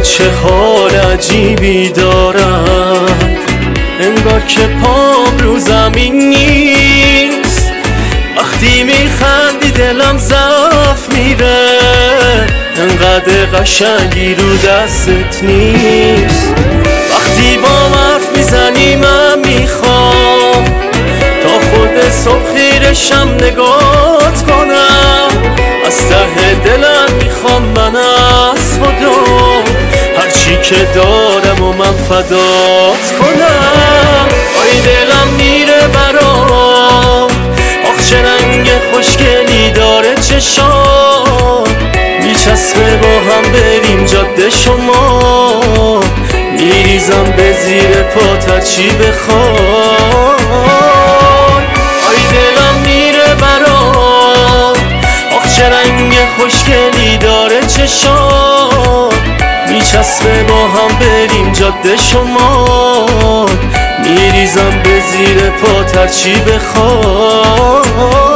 چه حال عجیبی دارم، انگار که پام رو زمین نیست. وقتی میخندی دلم ضعف میره، انقدر قشنگی رو دستت نیست. وقتی با حرف میزنی من میخوام تا خود صبح خیرشم نگات کنم. از ته دلم میخوام من از خدا هرچی که دارم و من فدات کنم. آی دلم میره برام، آخ چه رنگ خوشگلی داره چشام. میچسبه با هم بریم جاده شما، میریزم به زیر پات هرچی بخوای. آی دلم میره برام، آخ چه رنگ خوشگلی داره چشام. میچسبه با هم بریم جاده شما، میریزم به زیر پات هرچی بخوای.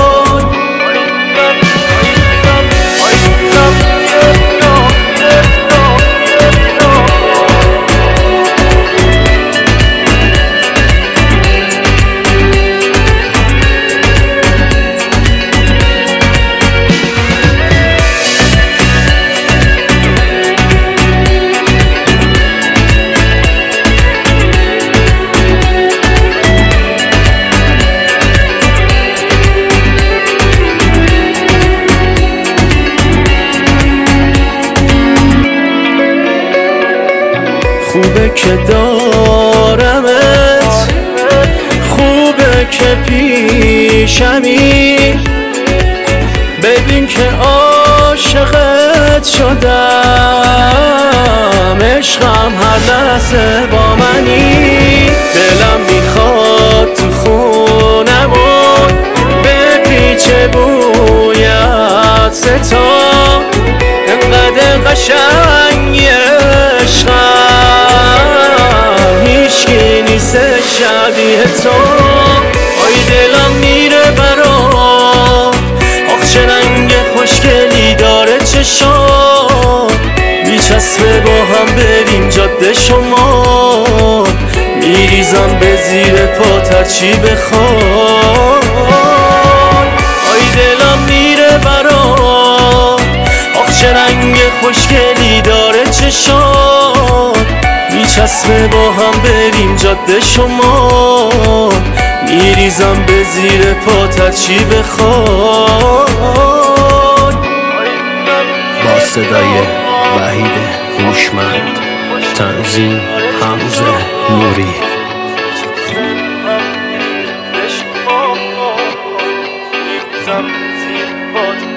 خوبه که دارمت، خوبه که پیشمی. ببین که عاشقت شدم، عشقم هر لحظه با منی. دلم میخواد تو خونمون بپیچه بویت ستا، انقدر قشنگی عشقم هیچکی نیست شبیه تو. آی دلم میره برام، آخ چه رنگ خوشگلی داره چشام. میچسبه با هم بریم جاده شما، میریزم به زیر پات هرچی بخوای. آی دلم میره برام، آخ چه رنگ خوشگلی داره چشام. میچسبه با هم بریم جاده شما، میریزم به زیر پات هرچی بخوای. با صدای وحید هوشمند، تنظیم حمزه نوری.